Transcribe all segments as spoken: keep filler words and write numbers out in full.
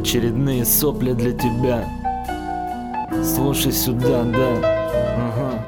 Очередные сопли для тебя. Слушай сюда, да. Ага.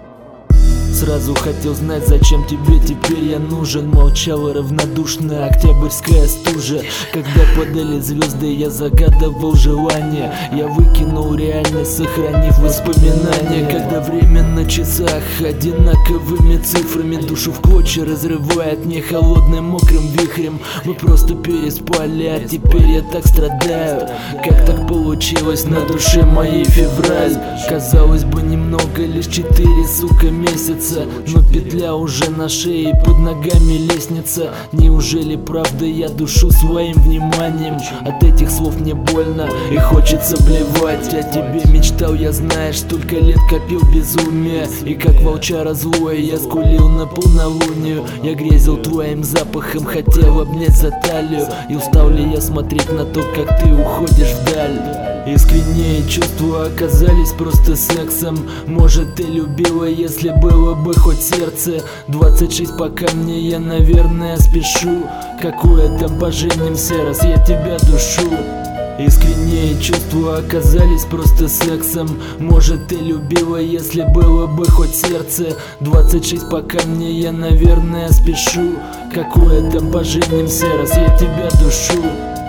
Сразу хотел знать, зачем тебе теперь я нужен. Молчала равнодушная октябрьская стужа. Когда падали звезды, я загадывал желание. Я выкинул реальность, сохранив воспоминания. Когда время на часах одинаковыми цифрами душу в клочья разрывает не холодным мокрым вихрем. Мы просто переспали, а теперь я так страдаю. Как так получилось, на душе моей февраль. Казалось бы, немного, лишь четыре, сука, месяца. Но петля уже на шее, под ногами лестница. Неужели правда я душу своим вниманием? От этих слов мне больно и хочется блевать. О тебе мечтал, я, знаешь, столько лет копил безумие. И как волчара злое я скулил на полнолунию. Я грезил твоим запахом, хотел обнять за талию. И устал ли я смотреть на то, как ты уходишь вдаль? Искренние чувства оказались просто сексом. Может, ты любила, если было бы хоть сердце. Двадцать шесть пока мне, я, наверное, спешу. Какое там поженимся, раз я тебя душу. Искренние чувства оказались просто сексом. Может, ты любила, если было бы хоть сердце. Двадцать шесть пока мне, я, наверное, спешу. Какое там поженимся, раз я тебя душу.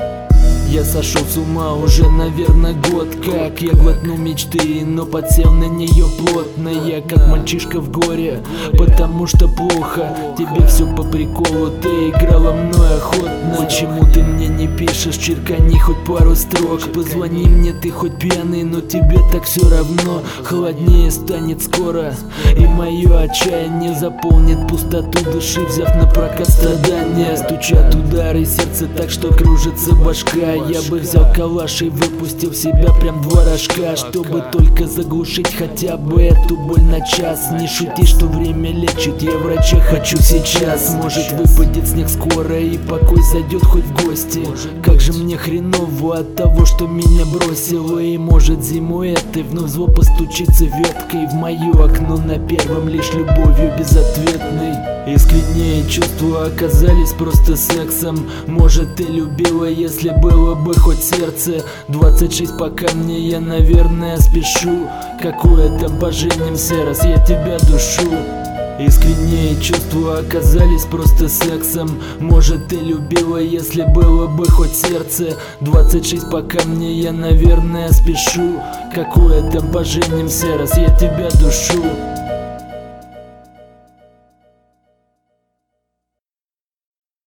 Я сошел с ума уже, наверное, год. Как я глотнул мечты, но подсел на нее плотно. Я как мальчишка в горе, потому что плохо. Тебе все по приколу, ты играла мной охотно. Почему ты мне не пишешь, черкани хоть пару строк? Позвони мне, ты хоть пьяный, но тебе так все равно. Холоднее станет скоро, и мое отчаяние заполнит пустоту души, взяв на прокат страдания. Стучат удары сердца так, что кружится башка. Я бы взял калаш и выпустил в себя прям два рожка, чтобы только заглушить хотя бы эту боль на час. Не шути, что время лечит, я врача хочу сейчас. Может, выпадет снег скоро и покой зайдет хоть в гости. Как же мне хреново от того, что меня бросило. И может зимой этой вновь зло постучится веткой в мое окно, на первом лишь любовью безответной. Искренние чувства оказались просто сексом. Может, ты любила, если было бы хоть сердце. Двадцать шесть пока мне, я, наверное, спешу. Какое там поженимся, раз я тебя душу. Искренние чувства оказались просто сексом. Может, ты любила, если было бы хоть сердце. Двадцать шесть пока мне, я, наверное, спешу. Какое там поженимся, раз я тебя душу.